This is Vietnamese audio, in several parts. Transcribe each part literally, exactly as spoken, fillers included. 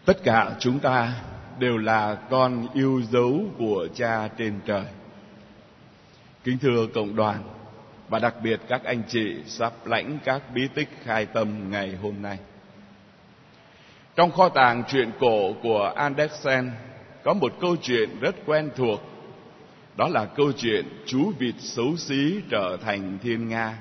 Tất cả chúng ta đều là con yêu dấu của Cha trên trời. Kính thưa cộng đoàn, và đặc biệt các anh chị sắp lãnh các bí tích khai tâm ngày hôm nay. Trong kho tàng truyện cổ của Andersen có một câu chuyện rất quen thuộc. Đó là câu chuyện chú vịt xấu xí trở thành thiên nga.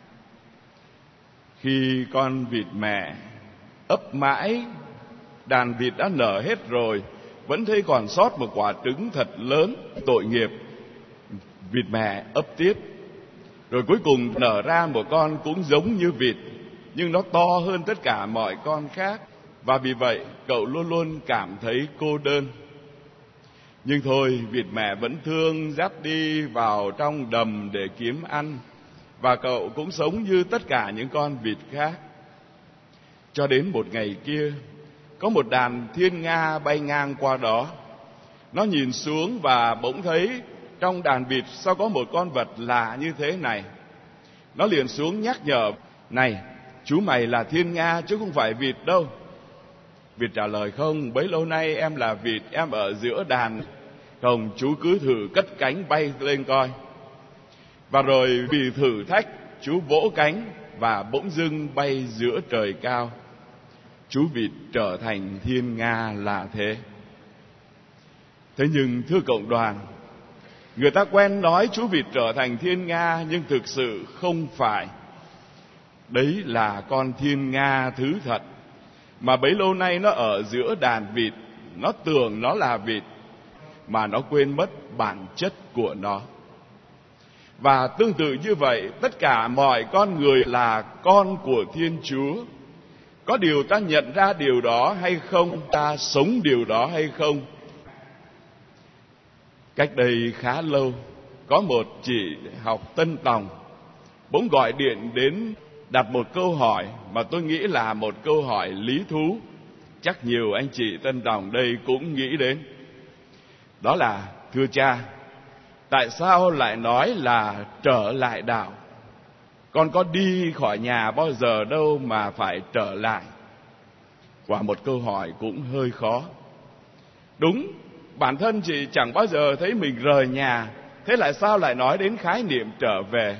Khi con vịt mẹ ấp mãi, đàn vịt đã nở hết rồi, vẫn thấy còn sót một quả trứng thật lớn. Tội nghiệp, vịt mẹ ấp tiếp, rồi cuối cùng nở ra một con cũng giống như vịt, nhưng nó to hơn tất cả mọi con khác. Và vì vậy cậu luôn luôn cảm thấy cô đơn. Nhưng thôi, vịt mẹ vẫn thương dắt đi vào trong đầm để kiếm ăn, và cậu cũng sống như tất cả những con vịt khác. Cho đến một ngày kia, có một đàn thiên nga bay ngang qua đó. Nó nhìn xuống và bỗng thấy trong đàn vịt sao có một con vật lạ như thế này. Nó liền xuống nhắc nhở: "Này, chú mày là thiên nga chứ không phải vịt đâu." Vịt trả lời: "Không, bấy lâu nay em là vịt, em ở giữa đàn. Không, chú cứ thử cất cánh bay lên coi." Và rồi vì thử thách, chú vỗ cánh và bỗng dưng bay giữa trời cao. Chú vịt trở thành thiên nga là thế. Thế nhưng thưa cộng đoàn, người ta quen nói chú vịt trở thành thiên nga, nhưng thực sự không phải. Đấy là con thiên nga thứ thật, mà bấy lâu nay nó ở giữa đàn vịt. Nó tưởng nó là vịt, mà nó quên mất bản chất của nó. Và tương tự như vậy, tất cả mọi con người là con của Thiên Chúa. Có điều ta nhận ra điều đó hay không? Ta sống điều đó hay không? Cách đây khá lâu, có một chị học Tân Tòng bỗng gọi điện đến đặt một câu hỏi mà tôi nghĩ là một câu hỏi lý thú. Chắc nhiều anh chị Tân Tòng đây cũng nghĩ đến. Đó là: "Thưa cha, tại sao lại nói là trở lại đạo? Con có đi khỏi nhà bao giờ đâu mà phải trở lại." Quả một câu hỏi cũng hơi khó. Đúng, bản thân chị chẳng bao giờ thấy mình rời nhà, thế lại sao lại nói đến khái niệm trở về?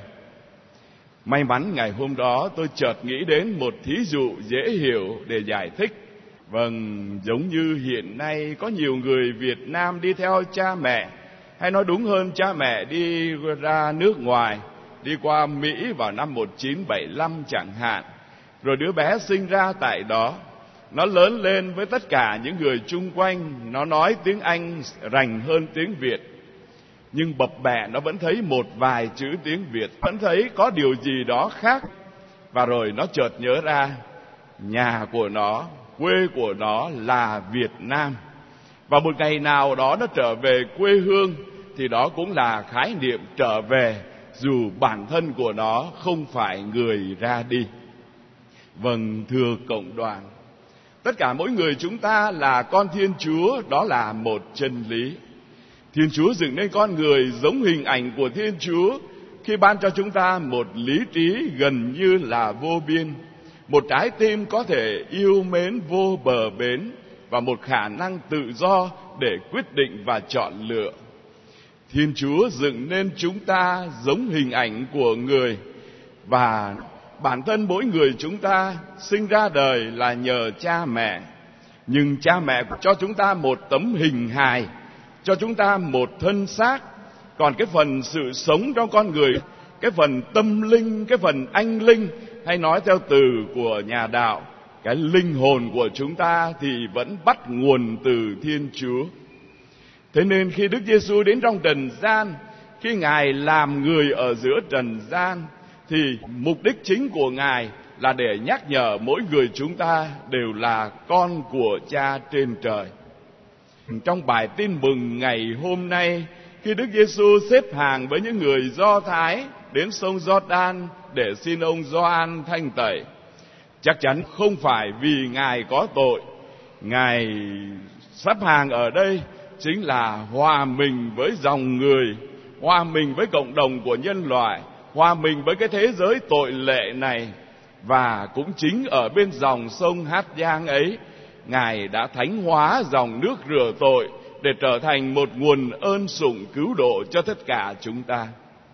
May mắn ngày hôm đó tôi chợt nghĩ đến một thí dụ dễ hiểu để giải thích. Vâng, giống như hiện nay có nhiều người Việt Nam đi theo cha mẹ, hay nói đúng hơn, cha mẹ đi ra nước ngoài, đi qua Mỹ vào năm một nghìn chín trăm bảy mươi lăm chẳng hạn. Rồi đứa bé sinh ra tại đó, nó lớn lên với tất cả những người chung quanh, nó nói tiếng Anh rành hơn tiếng Việt. Nhưng bập bẹ nó vẫn thấy một vài chữ tiếng Việt, vẫn thấy có điều gì đó khác. Và rồi nó chợt nhớ ra, nhà của nó, quê của nó là Việt Nam. Và một ngày nào đó nó trở về quê hương, thì đó cũng là khái niệm trở về, dù bản thân của nó không phải người ra đi. Vâng, thưa cộng đoàn, tất cả mỗi người chúng ta là con Thiên Chúa, đó là một chân lý. Thiên Chúa dựng nên con người giống hình ảnh của Thiên Chúa khi ban cho chúng ta một lý trí gần như là vô biên, một trái tim có thể yêu mến vô bờ bến, và một khả năng tự do để quyết định và chọn lựa. Thiên Chúa dựng nên chúng ta giống hình ảnh của người, và bản thân mỗi người chúng ta sinh ra đời là nhờ cha mẹ. Nhưng cha mẹ cho chúng ta một tấm hình hài, cho chúng ta một thân xác. Còn cái phần sự sống trong con người, cái phần tâm linh, cái phần anh linh, hay nói theo từ của nhà đạo, cái linh hồn của chúng ta thì vẫn bắt nguồn từ Thiên Chúa. Thế nên khi Đức Giêsu đến trong trần gian, khi Ngài làm người ở giữa trần gian, thì mục đích chính của Ngài là để nhắc nhở mỗi người chúng ta đều là con của Cha trên trời. Trong bài tin mừng ngày hôm nay, khi Đức Giêsu xếp hàng với những người Do Thái đến sông Giô-đan để xin ông Gioan thanh tẩy, chắc chắn không phải vì Ngài có tội. Ngài sắp hàng ở đây chính là hòa mình với dòng người, hòa mình với cộng đồng của nhân loại, hòa mình với cái thế giới tội lệ này. Và cũng chính ở bên dòng sông Hát Giang ấy, Ngài đã thánh hóa dòng nước rửa tội để trở thành một nguồn ơn sủng cứu độ cho tất cả chúng ta.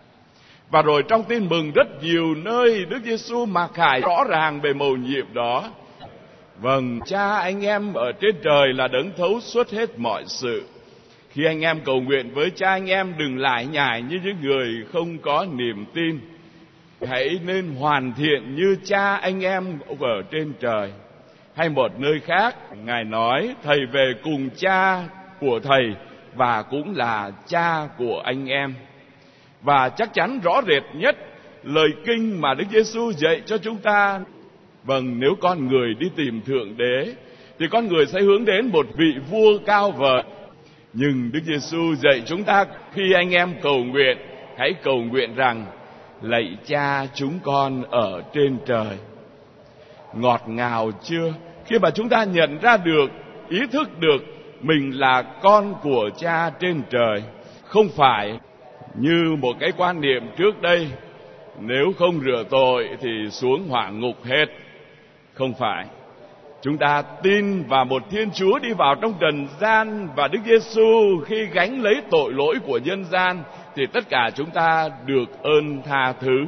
Và rồi trong tin mừng rất nhiều nơi Đức Giêsu mặc khải rõ ràng về mầu nhiệm đó. Vâng, Cha anh em ở trên trời là đấng thấu suốt hết mọi sự. Khi anh em cầu nguyện với Cha anh em, đừng lải nhải như những người không có niềm tin. Hãy nên hoàn thiện như Cha anh em ở trên trời. Hay một nơi khác, Ngài nói thầy về cùng Cha của thầy và cũng là Cha của anh em. Và chắc chắn rõ rệt nhất lời kinh mà Đức Giêsu dạy cho chúng ta. Vâng, nếu con người đi tìm Thượng Đế thì con người sẽ hướng đến một vị vua cao vời. Nhưng Đức Giêsu dạy chúng ta khi anh em cầu nguyện, hãy cầu nguyện rằng: lạy Cha chúng con ở trên trời. Ngọt ngào chưa khi mà chúng ta nhận ra được, ý thức được mình là con của Cha trên trời. Không phải như một cái quan niệm trước đây, nếu không rửa tội thì xuống hỏa ngục hết. Không phải. Chúng ta tin vào một Thiên Chúa đi vào trong trần gian, và Đức Giêsu khi gánh lấy tội lỗi của nhân gian thì tất cả chúng ta được ơn tha thứ.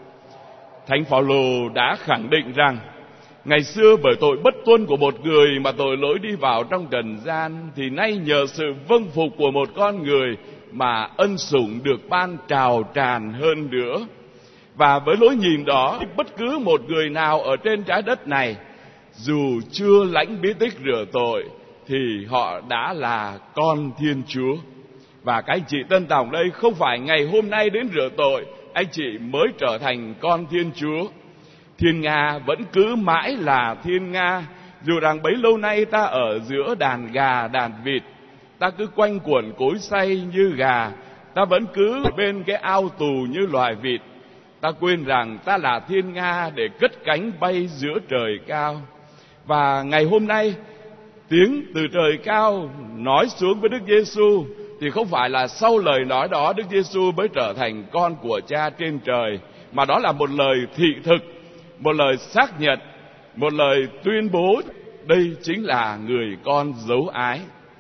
Thánh Phaolô đã khẳng định rằng ngày xưa bởi tội bất tuân của một người mà tội lỗi đi vào trong trần gian, thì nay nhờ sự vâng phục của một con người mà ân sủng được ban trào tràn hơn nữa. Và với lối nhìn đó, bất cứ một người nào ở trên trái đất này, dù chưa lãnh bí tích rửa tội, thì họ đã là con Thiên Chúa. Và các anh chị tân tòng đây, không phải ngày hôm nay đến rửa tội, anh chị mới trở thành con Thiên Chúa. Thiên Nga vẫn cứ mãi là Thiên Nga, dù rằng bấy lâu nay ta ở giữa đàn gà, đàn vịt, ta cứ quanh quẩn cối xay như gà, ta vẫn cứ bên cái ao tù như loài vịt. Ta quên rằng ta là Thiên Nga để cất cánh bay giữa trời cao. Và ngày hôm nay, tiếng từ trời cao nói xuống với Đức Giêsu thì không phải là sau lời nói đó Đức Giêsu mới trở thành con của Cha trên trời, mà đó là một lời thị thực, một lời xác nhận, một lời tuyên bố đây chính là người con dấu ái.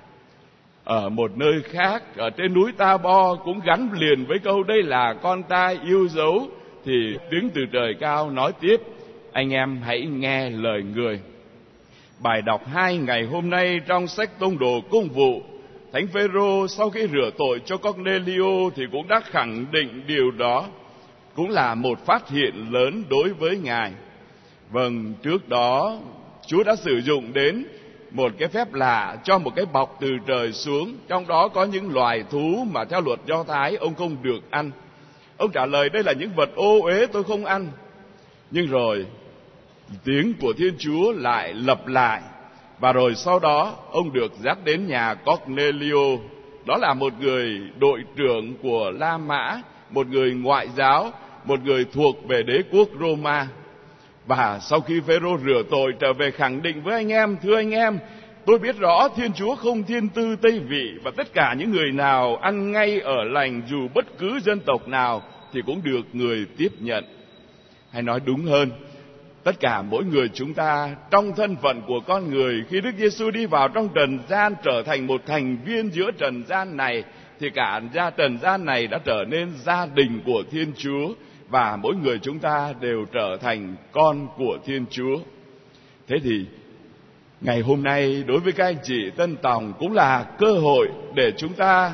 Ở một nơi khác, ở trên núi Ta Bo cũng gắn liền với câu đây là con ta yêu dấu, thì tiếng từ trời cao nói tiếp: anh em hãy nghe lời người. Bài đọc hai ngày hôm nay trong sách Tông đồ Công vụ, Thánh Phêrô sau khi rửa tội cho Cornelio thì cũng đã khẳng định điều đó, cũng là một phát hiện lớn đối với Ngài. Vâng, trước đó Chúa đã sử dụng đến một cái phép lạ cho một cái bọc từ trời xuống, trong đó có những loài thú mà theo luật Do Thái ông không được ăn. Ông trả lời đây là những vật ô uế, tôi không ăn. Nhưng rồi tiếng của Thiên Chúa lại lặp lại, và rồi sau đó ông được dắt đến nhà Cornelio. Đó là một người đội trưởng của La Mã, một người ngoại giáo, một người thuộc về đế quốc Roma. Và sau khi Phêrô rửa tội trở về khẳng định với anh em: thưa anh em, tôi biết rõ Thiên Chúa không thiên tư Tây vị, và tất cả những người nào ăn ngay ở lành dù bất cứ dân tộc nào thì cũng được người tiếp nhận. Hay nói đúng hơn, tất cả mỗi người chúng ta trong thân phận của con người, khi Đức Giêsu đi vào trong trần gian trở thành một thành viên giữa trần gian này, thì cả gia trần gian này đã trở nên gia đình của Thiên Chúa, và mỗi người chúng ta đều trở thành con của Thiên Chúa. Thế thì ngày hôm nay đối với các anh chị tân tòng cũng là cơ hội để chúng ta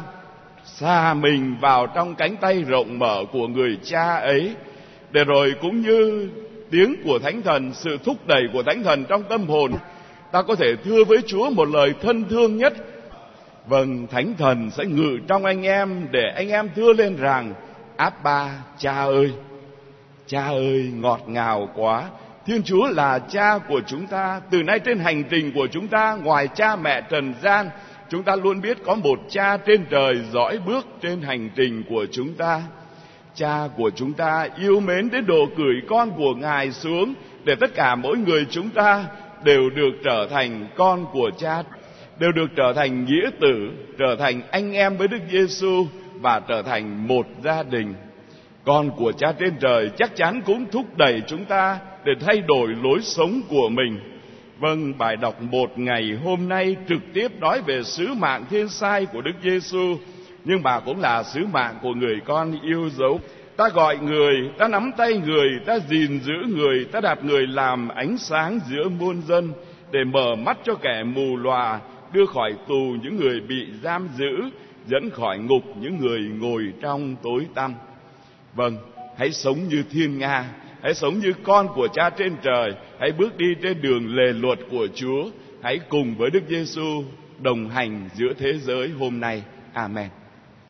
xa mình vào trong cánh tay rộng mở của người Cha ấy, để rồi cũng như tiếng của Thánh Thần, sự thúc đẩy của Thánh Thần trong tâm hồn, ta có thể thưa với Chúa một lời thân thương nhất. Vâng, Thánh Thần sẽ ngự trong anh em để anh em thưa lên rằng: Abba, Cha ơi. Cha ơi, ngọt ngào quá. Thiên Chúa là Cha của chúng ta. Từ nay trên hành trình của chúng ta, ngoài cha mẹ trần gian, chúng ta luôn biết có một Cha trên trời dõi bước trên hành trình của chúng ta. Cha của chúng ta yêu mến đến độ gửi con của Ngài xuống, để tất cả mỗi người chúng ta đều được trở thành con của Cha, đều được trở thành nghĩa tử, trở thành anh em với Đức Giêsu và trở thành một gia đình. Con của Cha trên trời chắc chắn cũng thúc đẩy chúng ta để thay đổi lối sống của mình. Vâng, bài đọc một ngày hôm nay trực tiếp nói về sứ mạng thiên sai của Đức Giêsu, nhưng mà cũng là sứ mạng của người con yêu dấu. Ta gọi người, ta nắm tay người, ta gìn giữ người, ta đặt người làm ánh sáng giữa muôn dân, để mở mắt cho kẻ mù lòa, đưa khỏi tù những người bị giam giữ, dẫn khỏi ngục những người ngồi trong tối tăm. Vâng, hãy sống như thiên nga, hãy sống như con của Cha trên trời, hãy bước đi trên đường lề luật của Chúa, hãy cùng với Đức Giêsu đồng hành giữa thế giới hôm nay. Amen.